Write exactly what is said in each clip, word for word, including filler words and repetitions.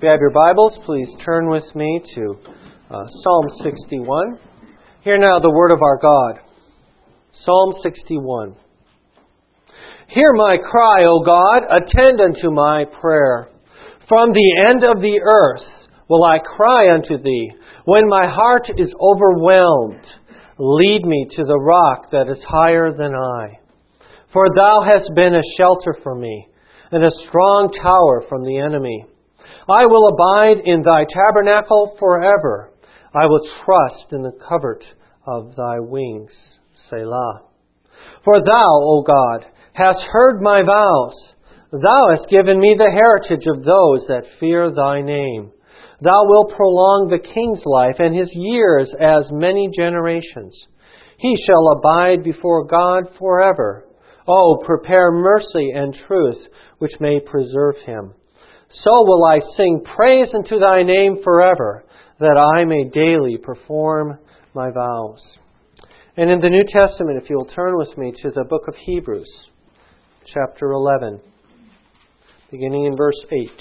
you have your Bibles, please turn with me to uh, Psalm sixty-one. Hear now the word of our God. Psalm sixty-one. Hear my cry, O God, attend unto my prayer. From the end of the earth will I cry unto Thee. When my heart is overwhelmed, lead me to the rock that is higher than I. For Thou hast been a shelter for me, and a strong tower from the enemy. I will abide in Thy tabernacle forever. I will trust in the covert of Thy wings. Selah. For Thou, O God, hast heard my vows. Thou hast given me the heritage of those that fear Thy name. Thou wilt prolong the king's life, and his years as many generations. He shall abide before God forever. Oh, prepare mercy and truth, which may preserve him. So will I sing praise unto Thy name forever, that I may daily perform my vows. And in the New Testament, if you'll turn with me to the book of Hebrews, chapter eleven, beginning in verse eight.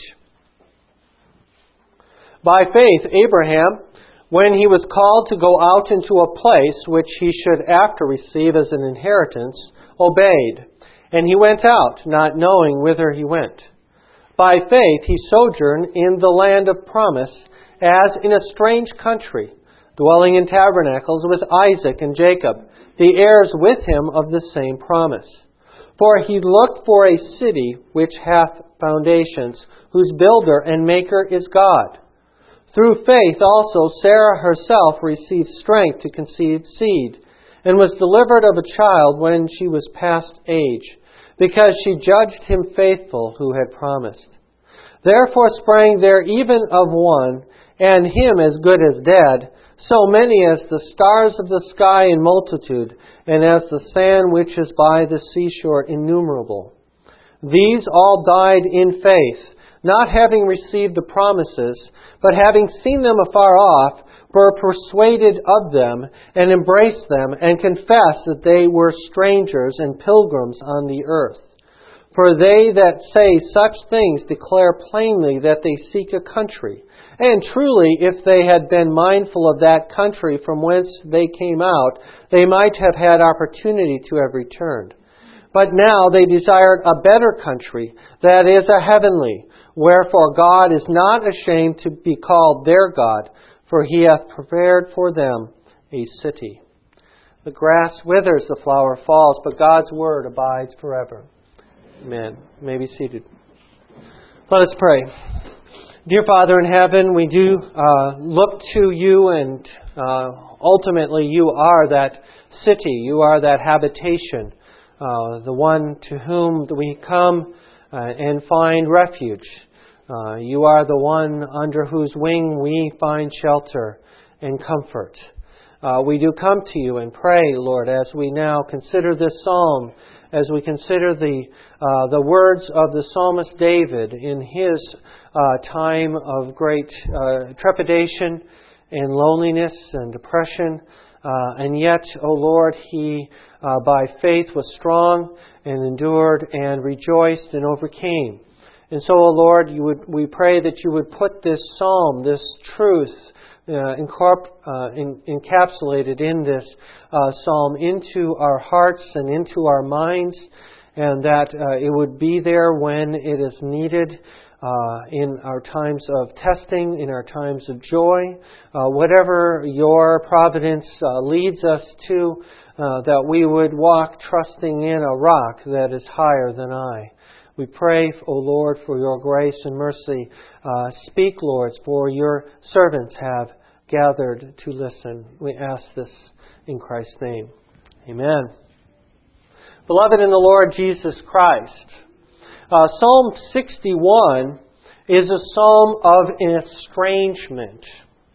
By faith, Abraham, when he was called to go out into a place which he should after receive as an inheritance, obeyed. And he went out, not knowing whither he went. By faith he sojourned in the land of promise, as in a strange country, dwelling in tabernacles with Isaac and Jacob, the heirs with him of the same promise. For he looked for a city which hath foundations, whose builder and maker is God. Through faith also Sarah herself received strength to conceive seed, and was delivered of a child when she was past age, because she judged him faithful who had promised. Therefore sprang there even of one, and him as good as dead, so many as the stars of the sky in multitude, and as the sand which is by the seashore innumerable. These all died in faith, not having received the promises, but having seen them afar off, were persuaded of them, and embraced them, and confessed that they were strangers and pilgrims on the earth. For they that say such things declare plainly that they seek a country. And truly, if they had been mindful of that country from whence they came out, they might have had opportunity to have returned. But now they desired a better country, that is, a heavenly. Wherefore God is not ashamed to be called their God, for He hath prepared for them a city. The grass withers, the flower falls, but God's word abides forever. Amen. You may be seated. Let us pray. Dear Father in heaven, we do uh, look to You, and uh, ultimately You are that city. You are that habitation, uh, the one to whom we come uh, and find refuge. Uh, you are the one under whose wing we find shelter and comfort. Uh, we do come to You and pray, Lord, as we now consider this psalm, as we consider the uh, the words of the psalmist David in his uh, time of great uh, trepidation and loneliness and depression. Uh, and yet, O Lord, he uh, by faith was strong and endured and rejoiced and overcame. And so, O Lord, you would, we pray that You would put this psalm, this truth, uh, incorpor- uh, in, encapsulated in this uh, psalm into our hearts and into our minds, and that uh, it would be there when it is needed uh, in our times of testing, in our times of joy, uh, whatever Your providence uh, leads us to, uh, that we would walk trusting in a rock that is higher than I. We pray, O Lord, for Your grace and mercy. Uh, speak, Lord, for Your servants have gathered to listen. We ask this in Christ's name. Amen. Beloved in the Lord Jesus Christ, uh, Psalm sixty-one is a psalm of estrangement.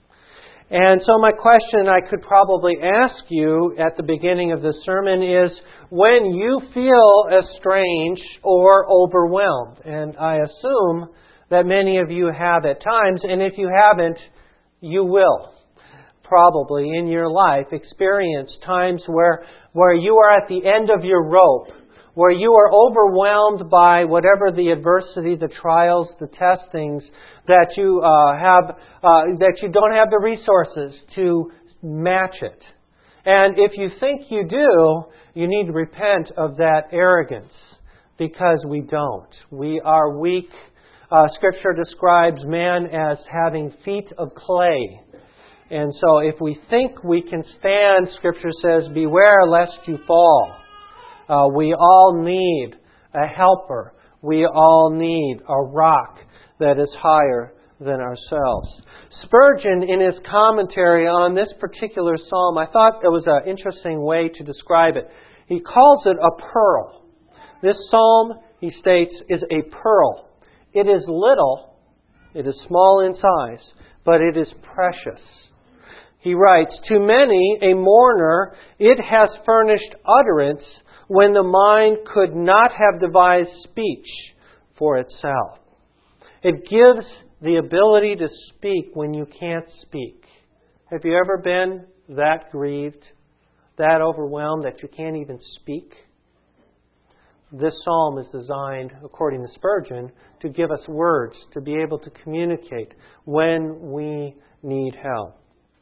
And so my question I could probably ask you at the beginning of the sermon is, when you feel estranged or overwhelmed, and I assume that many of you have at times, and if you haven't, you will probably in your life experience times where, where you are at the end of your rope, where you are overwhelmed by whatever the adversity, the trials, the testings, that you uh, have, uh, that you don't have the resources to match it. And if you think you do, you need to repent of that arrogance, because we don't. We are weak. Uh, Scripture describes man as having feet of clay. And so if we think we can stand, Scripture says, beware lest you fall. Uh, we all need a helper. We all need a rock that is higher than ourselves. Spurgeon, in his commentary on this particular psalm, I thought it was an interesting way to describe it. He calls it a pearl. This psalm, he states, is a pearl. It is little, it is small in size, but it is precious. He writes, to many, a mourner, it has furnished utterance when the mind could not have devised speech for itself. It gives the ability to speak when you can't speak. Have you ever been that grieved, that overwhelmed that you can't even speak? This psalm is designed, according to Spurgeon, to give us words, to be able to communicate when we need help.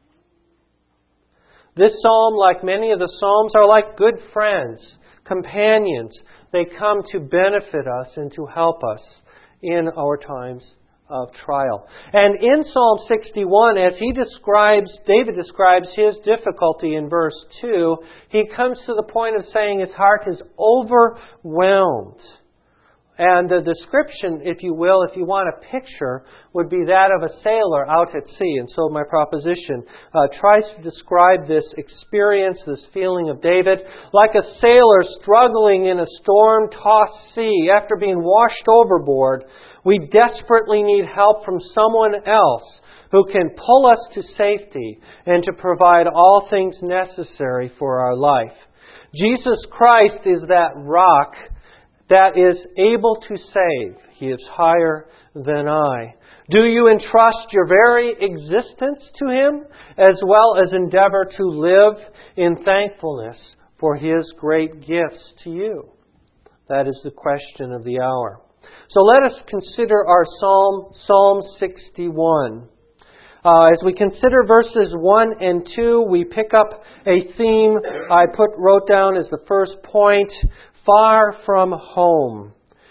This psalm, like many of the psalms, are like good friends, companions. They come to benefit us and to help us in our times of trial. And in Psalm sixty-one, as he describes, David describes his difficulty in verse two, he comes to the point of saying his heart is overwhelmed. And the description, if you will, if you want a picture, would be that of a sailor out at sea. And so my proposition uh, tries to describe this experience, this feeling of David, like a sailor struggling in a storm-tossed sea after being washed overboard. We desperately need help from someone else who can pull us to safety and to provide all things necessary for our life. Jesus Christ is that rock that is able to save. He is higher than I. Do you entrust your very existence to Him, as well as endeavor to live in thankfulness for His great gifts to you? That is the question of the hour. So let us consider our Psalm, Psalm sixty-one. Uh, as we consider verses one and two, we pick up a theme I put wrote down as the first point: far from home.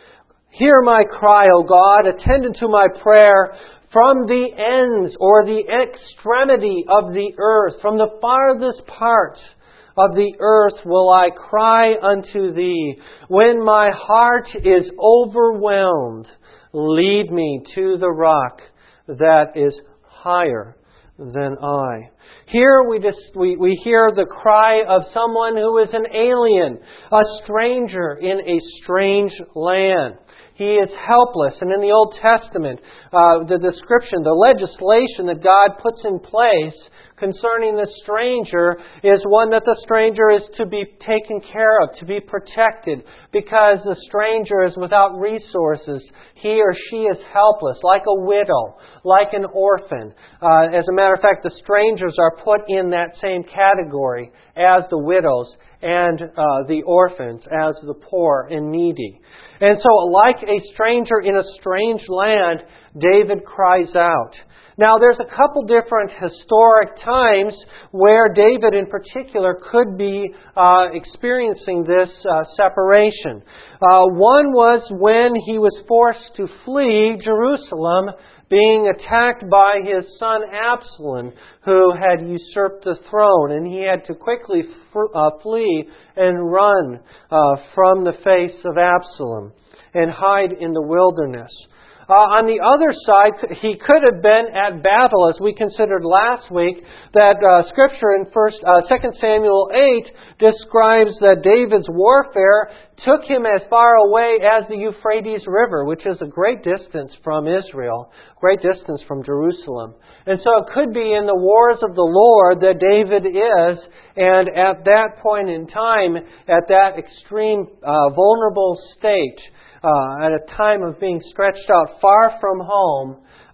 Hear my cry, O God, attend unto my prayer. From the ends or the extremity of the earth, from the farthest part of the earth will I cry unto Thee. When my heart is overwhelmed, lead me to the rock that is higher than I. Here we, just, we, we hear the cry of someone who is an alien, a stranger in a strange land. He is helpless. And in the Old Testament, uh, the description, the legislation that God puts in place concerning the stranger is one that the stranger is to be taken care of, to be protected, because the stranger is without resources. He or she is helpless, like a widow, like an orphan. Uh, as a matter of fact, the strangers are put in that same category as the widows and uh, the orphans, as the poor and needy. And so, like a stranger in a strange land, David cries out. Now, there's a couple different historic times where David in particular could be uh, experiencing this uh, separation. Uh, one was when he was forced to flee Jerusalem, being attacked by his son Absalom, who had usurped the throne, and he had to quickly f- uh, flee and run uh, from the face of Absalom and hide in the wilderness. Uh, on the other side, he could have been at battle, as we considered last week, that uh, Scripture in First, uh, Second Samuel eight describes that David's warfare took him as far away as the Euphrates River, which is a great distance from Israel, great distance from Jerusalem. And so it could be in the wars of the Lord that David is, and at that point in time, at that extreme uh, vulnerable state, Uh, at a time of being stretched out far from home,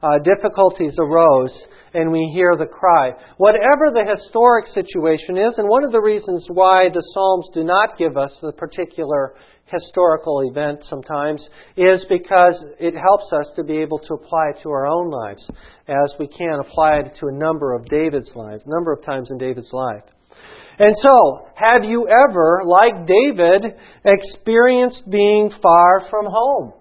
uh, difficulties arose, and we hear the cry. Whatever the historic situation is, and one of the reasons why the Psalms do not give us the particular historical event sometimes is because it helps us to be able to apply it to our own lives, as we can apply it to a number of David's lives, a number of times in David's life. And so, have you ever, like David, experienced being far from home?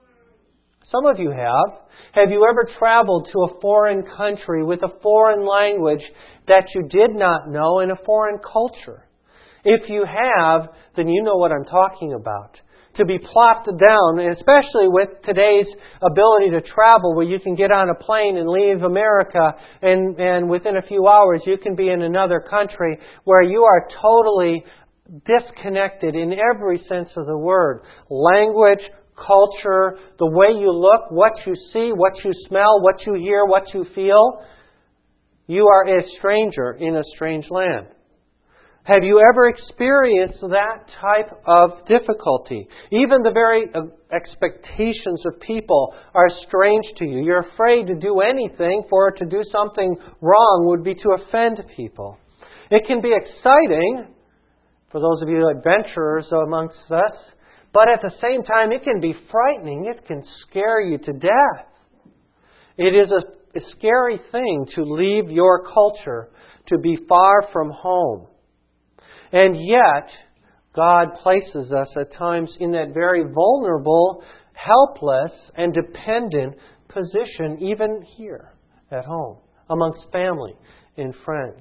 Some of you have. Have you ever traveled to a foreign country with a foreign language that you did not know in a foreign culture? If you have, then you know what I'm talking about. To be plopped down, and especially with today's ability to travel, where you can get on a plane and leave America, and, and within a few hours you can be in another country where you are totally disconnected in every sense of the word. Language, culture, the way you look, what you see, what you smell, what you hear, what you feel. You are a stranger in a strange land. Have you ever experienced that type of difficulty? Even the very expectations of people are strange to you. You're afraid to do anything, for to do something wrong would be to offend people. It can be exciting for those of you adventurers amongst us, but at the same time it can be frightening. It can scare you to death. It is a, a scary thing to leave your culture, to be far from home. And yet, God places us at times in that very vulnerable, helpless, and dependent position, even here at home, amongst family and friends.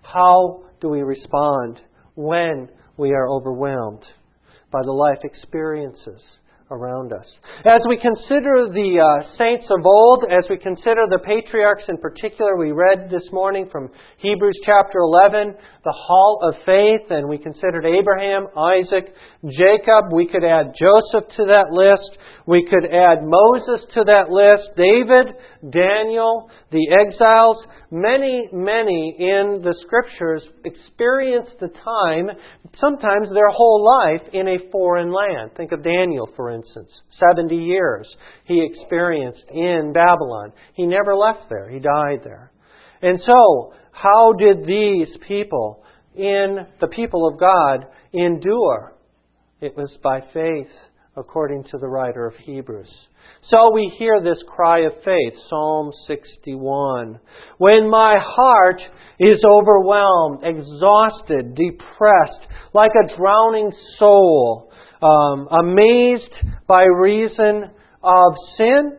How do we respond when we are overwhelmed by the life experiences around us? As we consider the uh, saints of old, as we consider the patriarchs in particular, we read this morning from Hebrews chapter eleven, the hall of faith, and we considered Abraham, Isaac, Jacob. We could add Joseph to that list. We could add Moses to that list, David, Daniel, the exiles. Many, many in the Scriptures experienced the time, sometimes their whole life, in a foreign land. Think of Daniel, for instance. seventy years he experienced in Babylon. He never left there. He died there. And so, how did these people, in the people of God, endure? It was by faith, according to the writer of Hebrews. So we hear this cry of faith, Psalm sixty-one. When my heart is overwhelmed, exhausted, depressed, like a drowning soul, um, amazed by reason of sin,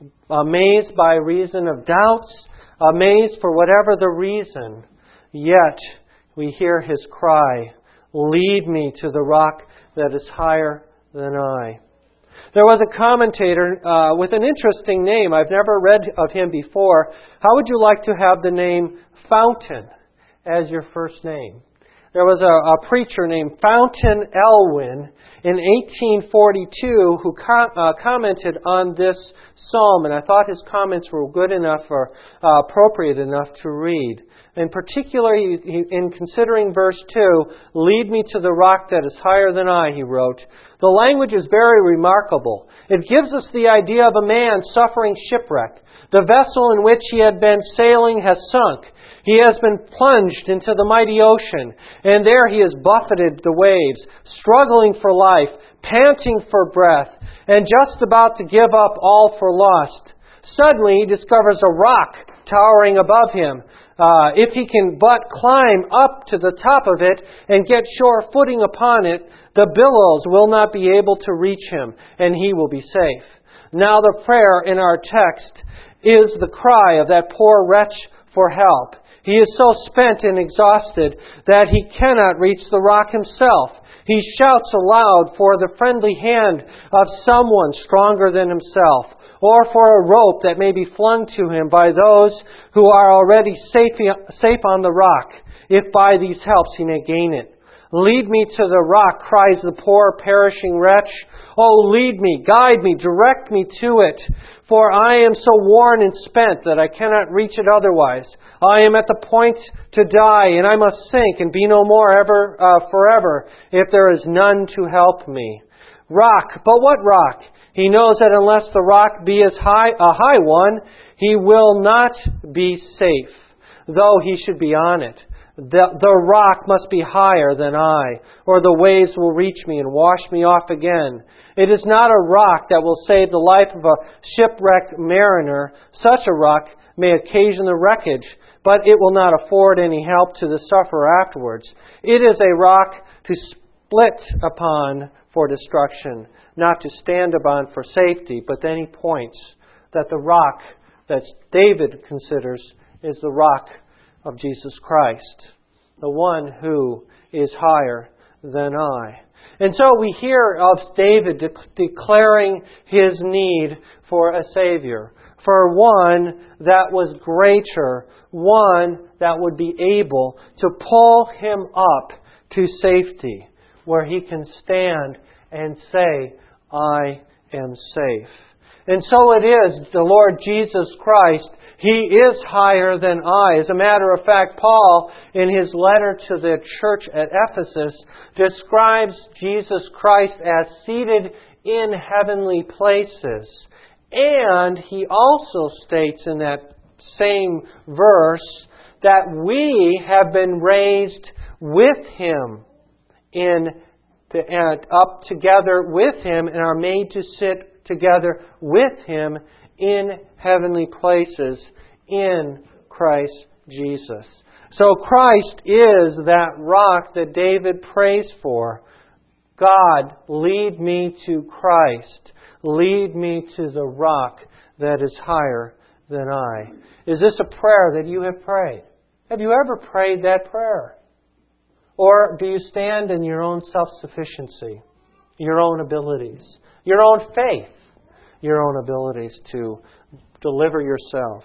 amazed by reason of doubts, amazed for whatever the reason, yet we hear His cry, lead me to the rock that is higher than I. There was a commentator uh, with an interesting name. I've never read of him before. How would you like to have the name Fountain as your first name? There was a, a preacher named Fountain Elwin in eighteen forty-two who com- uh, commented on this psalm, and I thought his comments were good enough or uh, appropriate enough to read. In particular, he, he, in considering verse two, lead me to the rock that is higher than I, he wrote. The language is very remarkable. It gives us the idea of a man suffering shipwreck. The vessel in which he had been sailing has sunk. He has been plunged into the mighty ocean, and there he has buffeted the waves, struggling for life, panting for breath, and just about to give up all for lost. Suddenly he discovers a rock towering above him. Uh, if he can but climb up to the top of it and get sure footing upon it, the billows will not be able to reach him, and he will be safe. Now the prayer in our text is the cry of that poor wretch for help. He is so spent and exhausted that he cannot reach the rock himself. He shouts aloud for the friendly hand of someone stronger than himself, or for a rope that may be flung to him by those who are already safe, safe on the rock, if by these helps he may gain it. Lead me to the rock, cries the poor perishing wretch. Oh, lead me, guide me, direct me to it. For I am so worn and spent that I cannot reach it otherwise. I am at the point to die, and I must sink and be no more ever, uh, forever, if there is none to help me. Rock, but what rock? He knows that unless the rock be as high, a high one, He will not be safe, though he should be on it. The, the rock must be higher than I, or the waves will reach me and wash me off again. It is not a rock that will save the life of a shipwrecked mariner. Such a rock may occasion the wreckage, but it will not afford any help to the sufferer afterwards. It is a rock to split upon for destruction, not to stand upon for safety. But then he points that the rock that David considers is the rock of Jesus Christ, the one who is higher than I. And so we hear of David de- declaring his need for a Savior, for one that was greater, one that would be able to pull him up to safety, where he can stand and say, I am safe. And so it is, the Lord Jesus Christ, He is higher than I. As a matter of fact, Paul, in his letter to the church at Ephesus, describes Jesus Christ as seated in heavenly places. And he also states in that same verse that we have been raised with Him in the, uh, up together with Him and are made to sit together with Him in heavenly places in Christ Jesus. So Christ is that rock that David prays for. God, lead me to Christ. Lead me to the rock that is higher than I. Is this a prayer that you have prayed? Have you ever prayed that prayer? Or do you stand in your own self-sufficiency, your own abilities, your own faith, your own abilities to deliver yourself?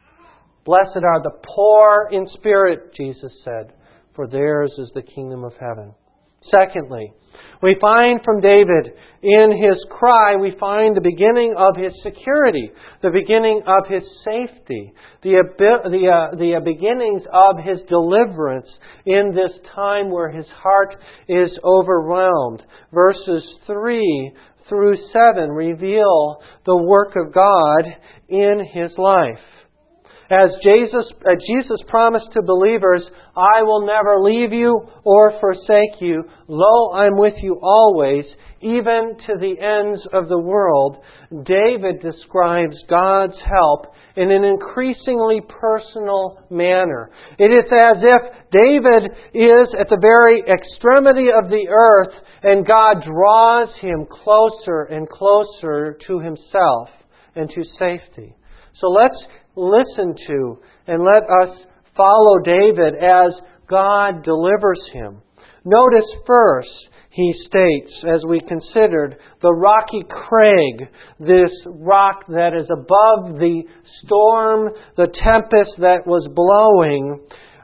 Blessed are the poor in spirit, Jesus said, for theirs is the kingdom of heaven. Secondly, we find from David in his cry, we find the beginning of his security, the beginning of his safety, the, the, uh, the beginnings of his deliverance in this time where his heart is overwhelmed. Verses three through seven reveal the work of God in his life. As Jesus, uh, Jesus promised to believers, I will never leave you or forsake you. Lo, I'm with you always, even to the ends of the world. David describes God's help in an increasingly personal manner. It is as if David is at the very extremity of the earth and God draws him closer and closer to Himself and to safety. So let's listen to and let us follow David as God delivers him. Notice first, he states, as we considered, the rocky crag, this rock that is above the storm, the tempest that was blowing,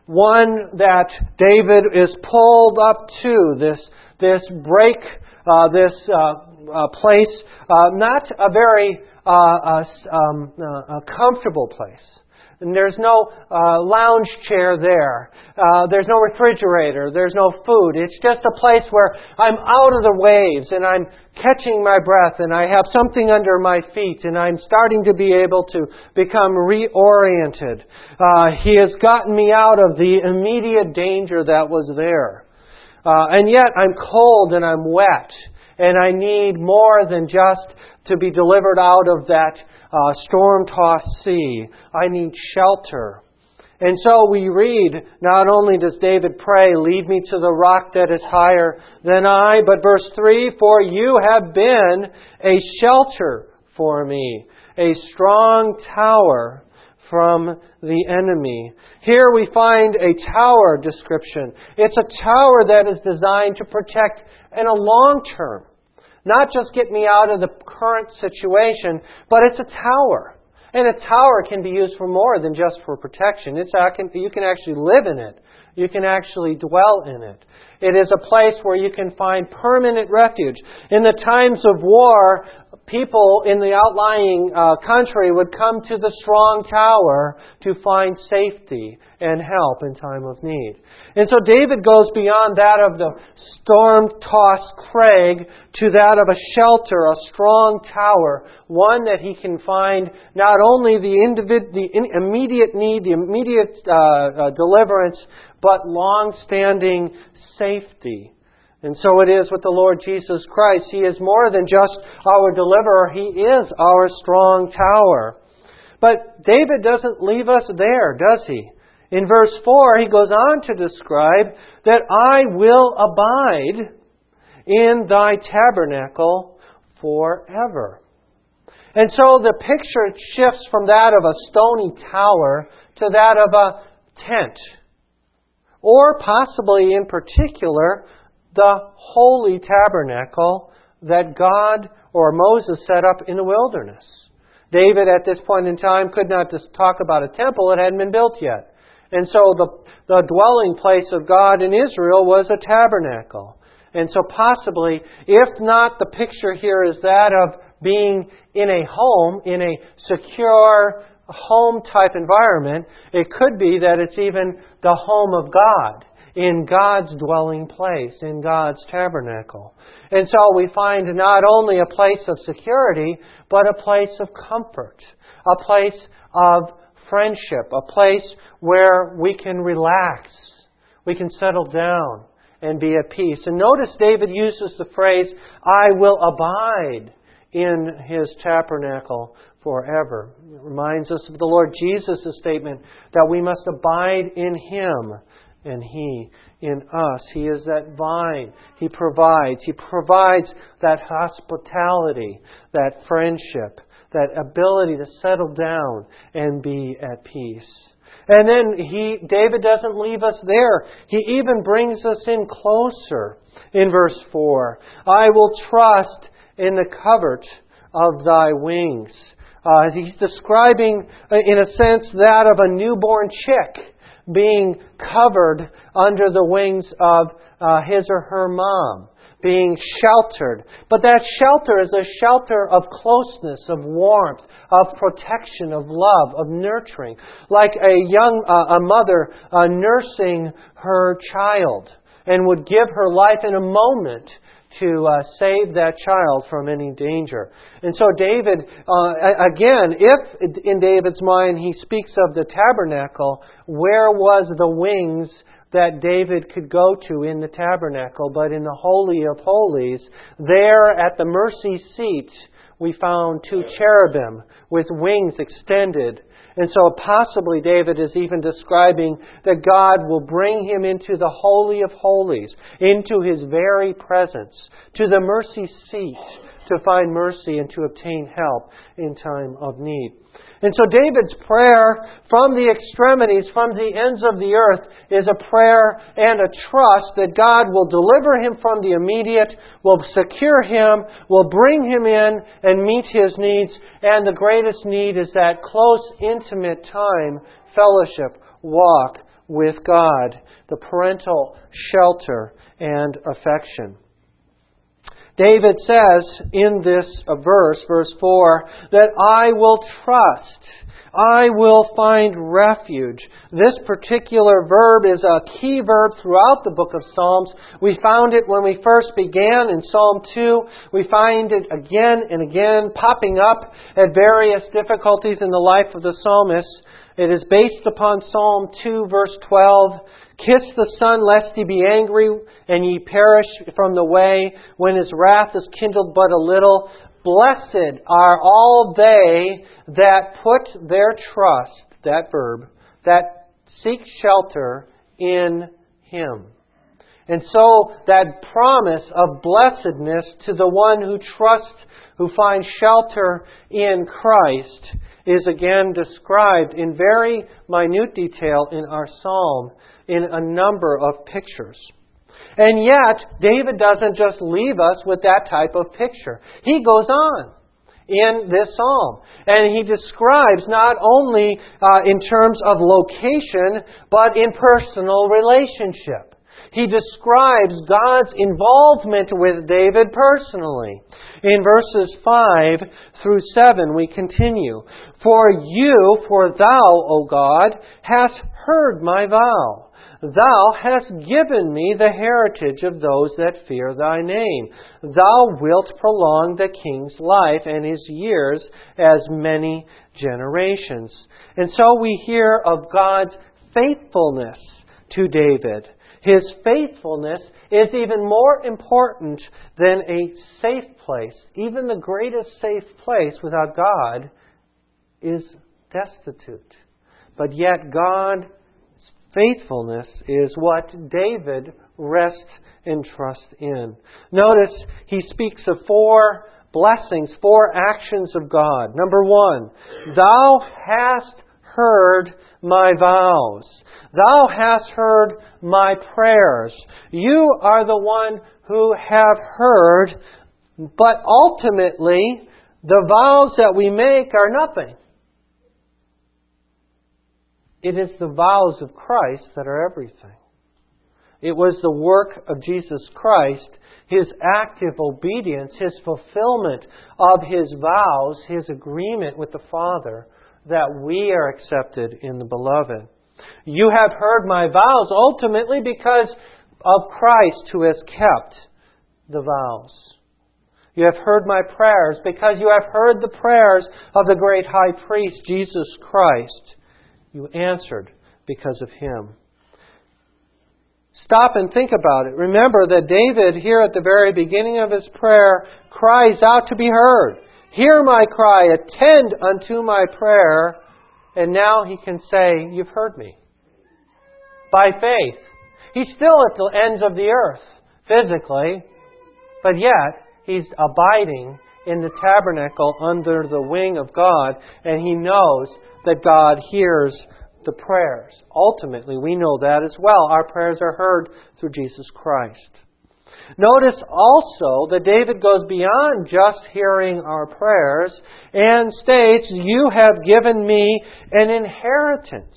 one that David is pulled up to, this, this break, uh, this uh, uh, place, uh, not a very Uh, a, um, uh, a comfortable place. And there's no uh, lounge chair there. Uh, there's no refrigerator. There's no food. It's just a place where I'm out of the waves and I'm catching my breath and I have something under my feet and I'm starting to be able to become reoriented. Uh, he has gotten me out of the immediate danger that was there. Uh, and yet I'm cold and I'm wet. And I need more than just to be delivered out of that uh, storm-tossed sea. I need shelter. And so we read, not only does David pray, lead me to the rock that is higher than I, but verse three, for you have been a shelter for me, a strong tower from the enemy. Here we find a tower description. It's a tower that is designed to protect in a long term. Not just get me out of the current situation, but it's a tower. And a tower can be used for more than just for protection. It's, you can actually live in it. You can actually dwell in it. It is a place where you can find permanent refuge. In the times of war, people in the outlying uh, country would come to the strong tower to find safety and help in time of need. And so David goes beyond that of the storm-tossed crag to that of a shelter, a strong tower, one that he can find not only the, individ- the in- immediate need, the immediate uh, uh, deliverance, but long-standing safety. And so it is with the Lord Jesus Christ. He is more than just our deliverer. He is our strong tower. But David doesn't leave us there, does he? In verse four, he goes on to describe that I will abide in thy tabernacle forever. And so the picture shifts from that of a stony tower to that of a tent. Or possibly in particular, the holy tabernacle that God or Moses set up in the wilderness. David at this point in time could not just talk about a temple. It hadn't been built yet. And so the, the dwelling place of God in Israel was a tabernacle. And so possibly, if not the picture here is that of being in a home, in a secure home-type environment, it could be that it's even the home of God, in God's dwelling place, in God's tabernacle. And so we find not only a place of security, but a place of comfort, a place of friendship, a place where we can relax, we can settle down and be at peace. And notice David uses the phrase, I will abide in His tabernacle forever. It reminds us of the Lord Jesus' statement that we must abide in Him and He in us. He is that vine. He provides. He provides that hospitality, that friendship, that ability to settle down and be at peace. And then he, David doesn't leave us there. He even brings us in closer in verse four. I will trust in the covert of thy wings. Uh, he's describing, in a sense, that of a newborn chick being covered under the wings of uh, his or her mom, being sheltered. But that shelter is a shelter of closeness, of warmth, of protection, of love, of nurturing. Like a young uh, a mother uh, nursing her child and would give her life in a moment to uh, save that child from any danger. And so David, uh, again, if in David's mind he speaks of the tabernacle, where was the wings that David could go to in the tabernacle? But in the Holy of Holies, there at the mercy seat, we found two cherubim with wings extended. And so possibly David is even describing that God will bring him into the Holy of Holies, into His very presence, to the mercy seat, to find mercy and to obtain help in time of need. And so David's prayer from the extremities, from the ends of the earth, is a prayer and a trust that God will deliver him from the immediate, will secure him, will bring him in and meet his needs. And the greatest need is that close, intimate time, fellowship, walk with God, the parental shelter and affection. David says in this verse, verse four, that I will trust, I will find refuge. This particular verb is a key verb throughout the book of Psalms. We found it when we first began in Psalm two. We find it again and again popping up at various difficulties in the life of the psalmist. It is based upon Psalm two, verse twelve. Kiss the Son, lest he be angry, and ye perish from the way, when his wrath is kindled but a little. Blessed are all they that put their trust, that verb, that seek shelter in Him. And so that promise of blessedness to the one who trusts, who finds shelter in Christ, is again described in very minute detail in our psalm in a number of pictures. And yet, David doesn't just leave us with that type of picture. He goes on in this psalm. And he describes not only uh, in terms of location, but in personal relationship. He describes God's involvement with David personally. In verses five through seven, we continue. For you, for thou, O God, hast heard my vow. Thou hast given me the heritage of those that fear thy name. Thou wilt prolong the king's life and his years as many generations. And so we hear of God's faithfulness to David. His faithfulness is even more important than a safe place. Even the greatest safe place without God is destitute. But yet God's faithfulness is what David rests and trusts in. Notice he speaks of four blessings, four actions of God. Number one, Thou hast heard my vows. Thou hast heard my prayers. You are the one who have heard, but ultimately the vows that we make are nothing. It is the vows of Christ that are everything. It was the work of Jesus Christ, His active obedience, His fulfillment of His vows, His agreement with the Father, that we are accepted in the Beloved. You have heard my vows ultimately because of Christ who has kept the vows. You have heard my prayers because you have heard the prayers of the great high priest, Jesus Christ. You answered because of Him. Stop and think about it. Remember that David, here at the very beginning of his prayer, cries out to be heard. Hear my cry, attend unto my prayer. And now he can say, You've heard me. By faith. He's still at the ends of the earth, physically, but yet he's abiding in the tabernacle under the wing of God, and he knows that God hears the prayers. Ultimately, we know that as well. Our prayers are heard through Jesus Christ. Notice also that David goes beyond just hearing our prayers and states, You have given me an inheritance.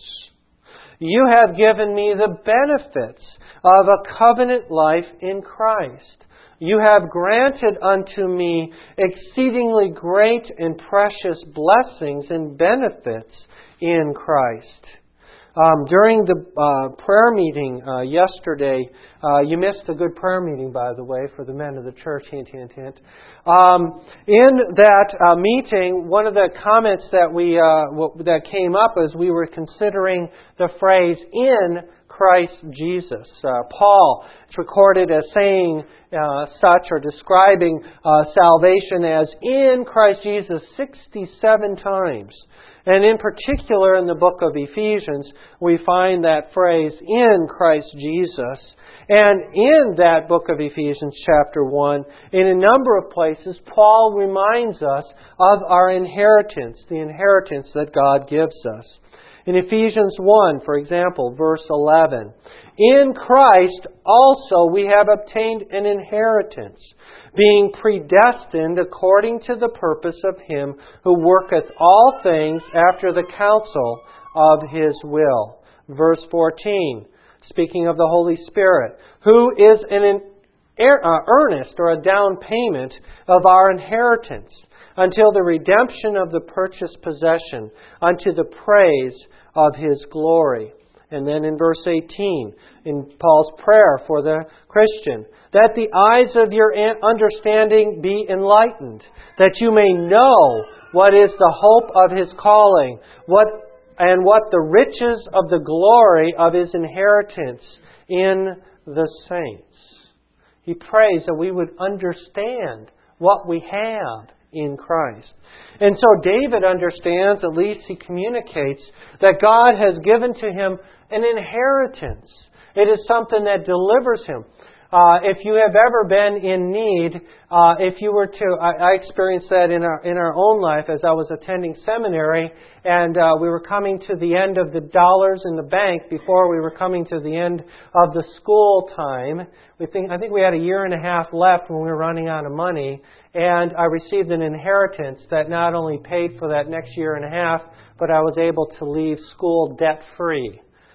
You have given me the benefits of a covenant life in Christ. You have granted unto me exceedingly great and precious blessings and benefits in Christ. Um, during the uh, prayer meeting uh, yesterday, uh, you missed a good prayer meeting, by the way, for the men of the church, hint, hint, hint. Um, in that uh, meeting, one of the comments that we uh, w- that came up as we were considering the phrase "in Christ Jesus." Uh, Paul is recorded as saying uh, such or describing uh, salvation as "in Christ Jesus" sixty-seven times. And in particular, in the book of Ephesians, we find that phrase, in Christ Jesus. And in that book of Ephesians, chapter one, in a number of places, Paul reminds us of our inheritance, the inheritance that God gives us. In Ephesians one, for example, verse eleven, In Christ also we have obtained an inheritance, being predestined according to the purpose of Him who worketh all things after the counsel of His will. Verse fourteen, speaking of the Holy Spirit, who is an earnest or a down payment of our inheritance, until the redemption of the purchased possession, unto the praise of His glory. And then in verse eighteen, in Paul's prayer for the Christian, that the eyes of your understanding be enlightened, that you may know what is the hope of His calling, what and what the riches of the glory of His inheritance in the saints. He prays that we would understand what we have in Christ. And so David understands, at least he communicates, that God has given to him an inheritance. It is something that delivers him. Uh, if you have ever been in need, uh, if you were to, I, I experienced that in our in our own life as I was attending seminary, and uh, we were coming to the end of the dollars in the bank before we were coming to the end of the school time. We think I think we had a year and a half left when we were running out of money, and I received an inheritance that not only paid for that next year and a half, but I was able to leave school debt free.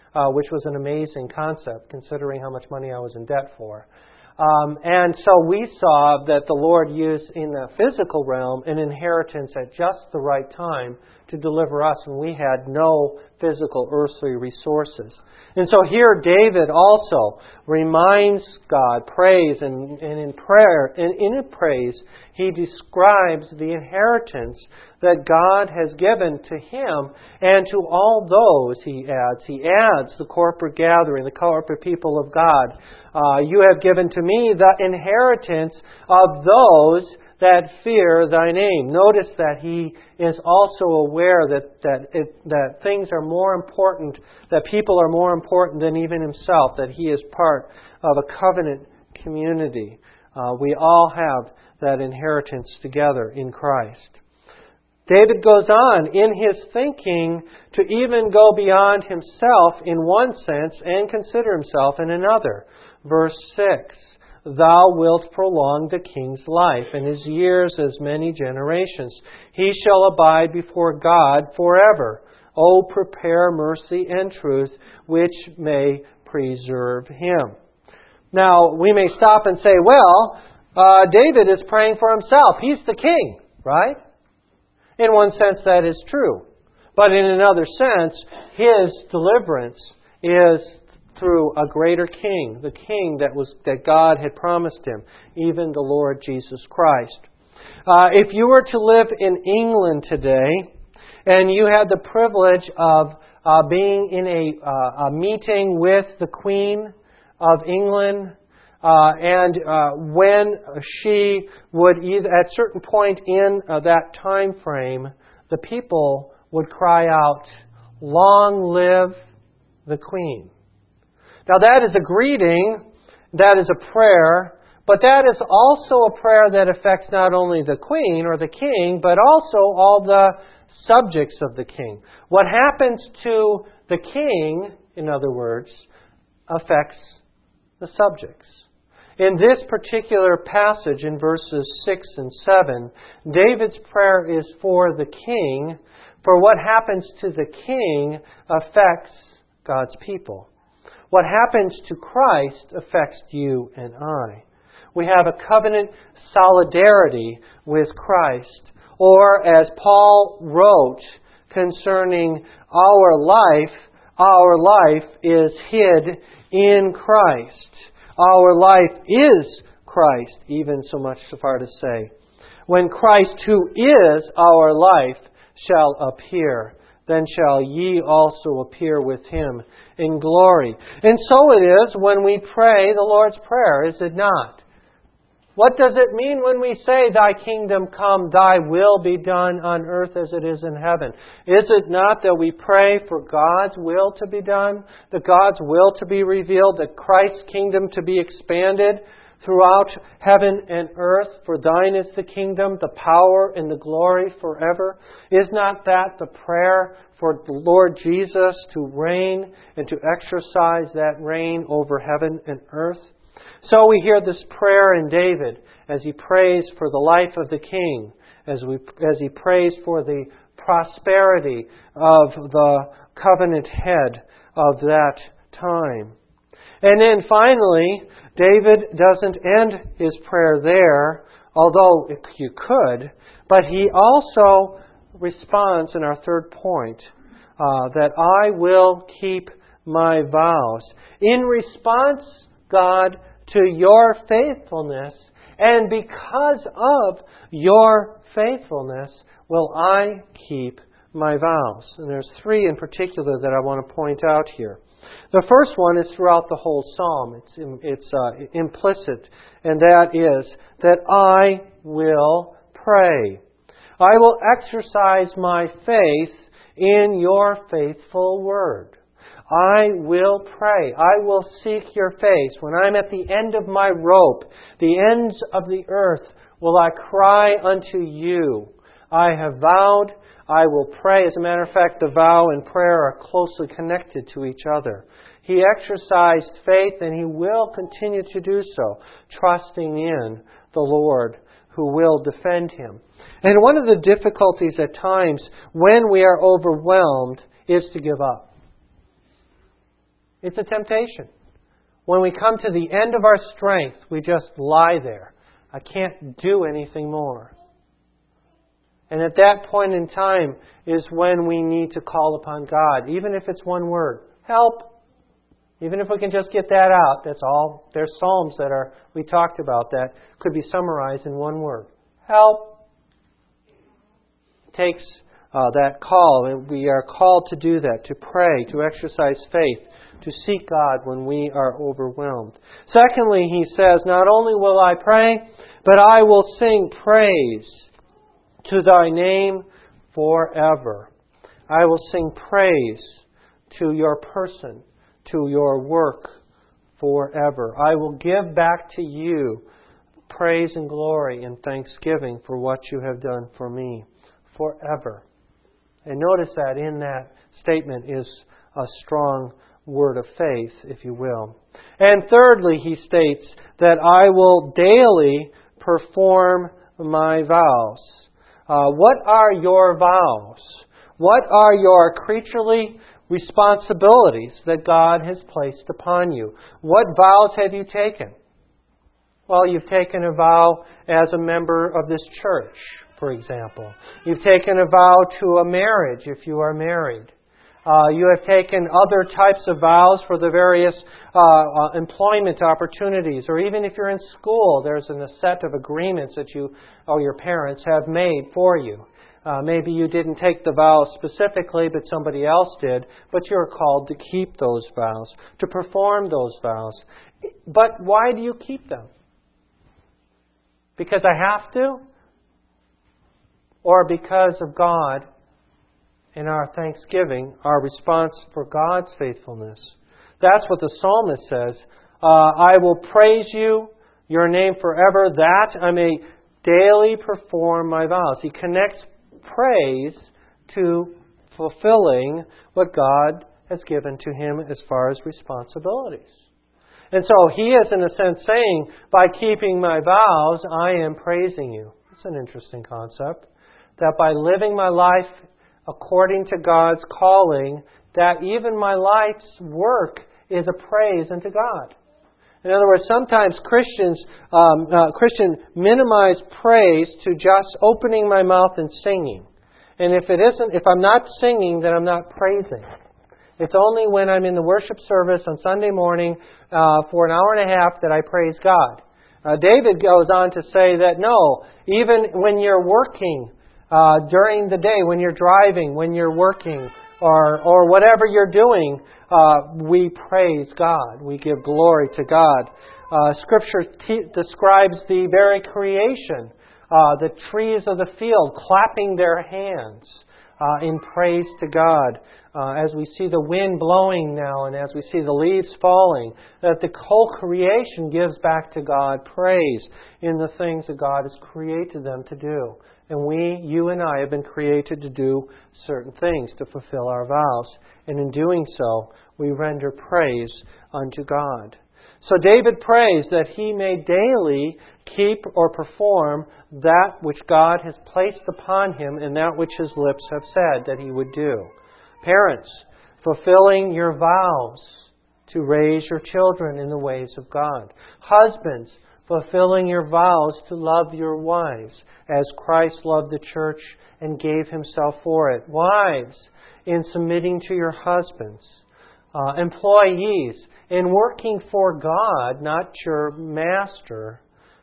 uh, which was an amazing concept considering how much money I was in debt for. Um, and so we saw that the Lord used in the physical realm an inheritance at just the right time to deliver us when we had no physical earthly resources. And so here David also reminds God, prays, and, and in prayer, and in praise, he describes the inheritance that God has given to him and to all those, he adds. He adds the corporate gathering, the corporate people of God. Uh, you have given to me the inheritance of those that fear thy name. Notice that he is also aware that that it, that things are more important, that people are more important than even himself, that he is part of a covenant community. Uh, we all have that inheritance together in Christ. David goes on in his thinking to even go beyond himself in one sense and consider himself in another. Verse six, Thou wilt prolong the king's life, and his years as many generations. He shall abide before God forever. O prepare mercy and truth, which may preserve him. Now, we may stop and say, well, uh, David is praying for himself. He's the king, right? In one sense, that is true. But in another sense, his deliverance is through a greater king, the king that was that God had promised him, even the Lord Jesus Christ. Uh, if you were to live in England today, and you had the privilege of uh, being in a, uh, a meeting with the Queen of England, uh, and uh, when she would either at a certain point in uh, that time frame, the people would cry out, "Long live the Queen." Now that is a greeting, that is a prayer, but that is also a prayer that affects not only the Queen or the King, but also all the subjects of the King. What happens to the King, in other words, affects the subjects. In this particular passage in verses six and seven, David's prayer is for the King, for what happens to the King affects God's people. What happens to Christ affects you and I. We have a covenant solidarity with Christ. Or as Paul wrote concerning our life, our life is hid in Christ. Our life is Christ, even so much so far to say, when Christ, who is our life, shall appear, then shall ye also appear with him in glory. And so it is when we pray the Lord's Prayer, is it not? What does it mean when we say, Thy kingdom come, Thy will be done on earth as it is in heaven? Is it not that we pray for God's will to be done, that God's will to be revealed, that Christ's kingdom to be expanded throughout heaven and earth? For thine is the kingdom, the power, and the glory forever. Is not that the prayer for the Lord Jesus to reign and to exercise that reign over heaven and earth? So we hear this prayer in David as he prays for the life of the king, as we as he prays for the prosperity of the covenant head of that time. And then finally, David doesn't end his prayer there, although you could, but he also responds in our third point, uh, that I will keep my vows. In response, God, to your faithfulness, and because of your faithfulness, will I keep my vows. And there's three in particular that I want to point out here. The first one is throughout the whole psalm. It's, it's uh, implicit, and that is that I will pray. I will exercise my faith in your faithful word. I will pray. I will seek your face. When I'm at the end of my rope, the ends of the earth, will I cry unto you. I have vowed, I will pray. As a matter of fact, the vow and prayer are closely connected to each other. He exercised faith, and he will continue to do so, trusting in the Lord who will defend him. And one of the difficulties at times when we are overwhelmed is to give up. It's a temptation. When we come to the end of our strength, we just lie there. I can't do anything more. And at that point in time is when we need to call upon God, even if it's one word. Help! Even if we can just get that out, that's all. There's Psalms that are we talked about that could be summarized in one word. Help! It takes uh, that call, and we are called to do that, to pray, to exercise faith, to seek God when we are overwhelmed. Secondly, he says, not only will I pray, but I will sing praise to Thy name forever. I will sing praise to Your person, to Your work forever. I will give back to You praise and glory and thanksgiving for what You have done for me forever. And notice that in that statement is a strong word of faith, if you will. And thirdly, he states that I will daily perform my vows. Uh, what are your vows? What are your creaturely responsibilities that God has placed upon you? What vows have you taken? Well, you've taken a vow as a member of this church, for example. You've taken a vow to a marriage if you are married. Uh, you have taken other types of vows for the various uh, uh, employment opportunities, or even if you're in school, there's a set of agreements that you or your parents have made for you. Uh, maybe you didn't take the vows specifically, but somebody else did, but you're called to keep those vows, to perform those vows. But why do you keep them? Because I have to? Or because of God in our thanksgiving, our response for God's faithfulness? That's what the psalmist says. Uh, I will praise You, Your name forever, that I may daily perform my vows. He connects praise to fulfilling what God has given to him as far as responsibilities. And so he is, in a sense, saying, by keeping my vows, I am praising You. It's an interesting concept. That by living my life according to God's calling, that even my life's work is a praise unto God. In other words, sometimes Christians um, uh, Christian minimize praise to just opening my mouth and singing. And if it isn't, if I'm not singing, then I'm not praising. It's only when I'm in the worship service on Sunday morning uh, for an hour and a half that I praise God. Uh, David goes on to say that no, even when you're working uh, during the day, when you're driving, when you're working, or or whatever you're doing, uh, we praise God. We give glory to God. Uh, Scripture t- describes the very creation, uh, the trees of the field clapping their hands uh, in praise to God. Uh, as we see the wind blowing now and as we see the leaves falling, that the whole creation gives back to God praise in the things that God has created them to do. And we, you and I, have been created to do certain things, to fulfill our vows. And in doing so, we render praise unto God. So David prays that he may daily keep or perform that which God has placed upon him and that which his lips have said that he would do. Parents, fulfilling your vows to raise your children in the ways of God. Husbands, fulfilling your vows to love your wives as Christ loved the church and gave himself for it. Wives, in submitting to your husbands. Uh, employees, in working for God, not your master.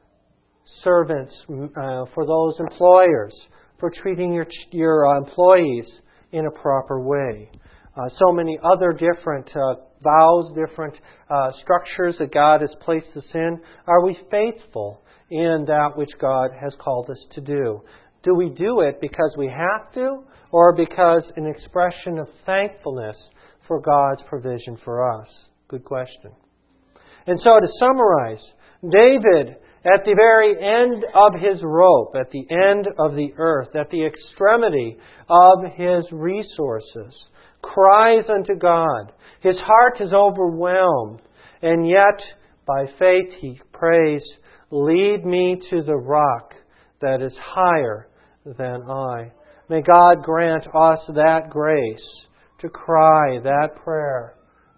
Servants, uh, for those employers, for treating your, your uh, employees in a proper way. Uh, so many other different uh, vows, different uh, structures that God has placed us in. Are we faithful in that which God has called us to do? Do we do it because we have to, or because an expression of thankfulness for God's provision for us? Good question. And so to summarize, David, at the very end of his rope, at the end of the earth, at the extremity of his resources, cries unto God. His heart is overwhelmed, and yet by faith he prays, lead me to the rock that is higher than I. May God grant us that grace to cry that prayer.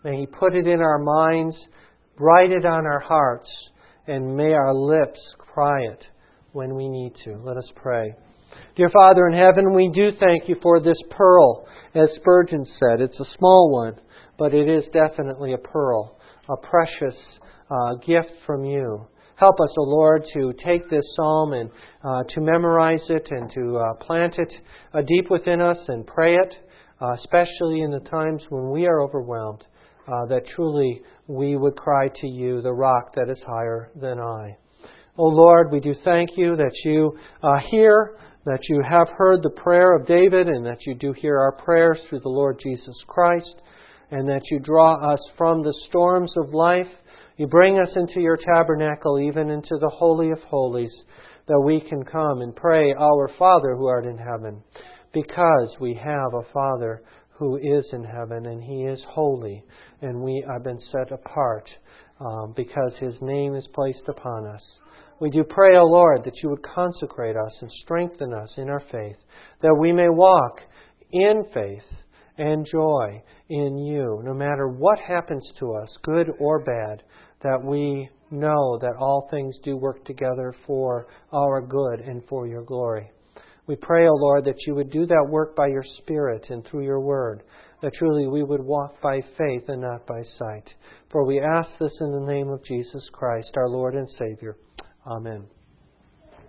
May He put it in our minds, write it on our hearts, and may our lips cry it when we need to. Let us pray. Dear Father in heaven, we do thank You for this pearl. As Spurgeon said, it's a small one, but it is definitely a pearl, a precious uh, gift from You. Help us, O Lord, to take this psalm and uh, to memorize it and to uh, plant it uh, deep within us and pray it, uh, especially in the times when we are overwhelmed, uh, that truly we would cry to You, the rock that is higher than I. O Lord, we do thank You that You uh, hear, that You have heard the prayer of David, and that You do hear our prayers through the Lord Jesus Christ, and that You draw us from the storms of life. You bring us into Your tabernacle, even into the Holy of Holies, that we can come and pray, Our Father who art in heaven, because we have a Father who is in heaven, and He is holy, and we have been set apart um, because His name is placed upon us. We do pray, O Lord, that You would consecrate us and strengthen us in our faith, that we may walk in faith and joy in You, no matter what happens to us, good or bad, that we know that all things do work together for our good and for Your glory. We pray, O Lord, that You would do that work by Your Spirit and through Your Word, that truly we would walk by faith and not by sight. For we ask this in the name of Jesus Christ, our Lord and Savior. Amen.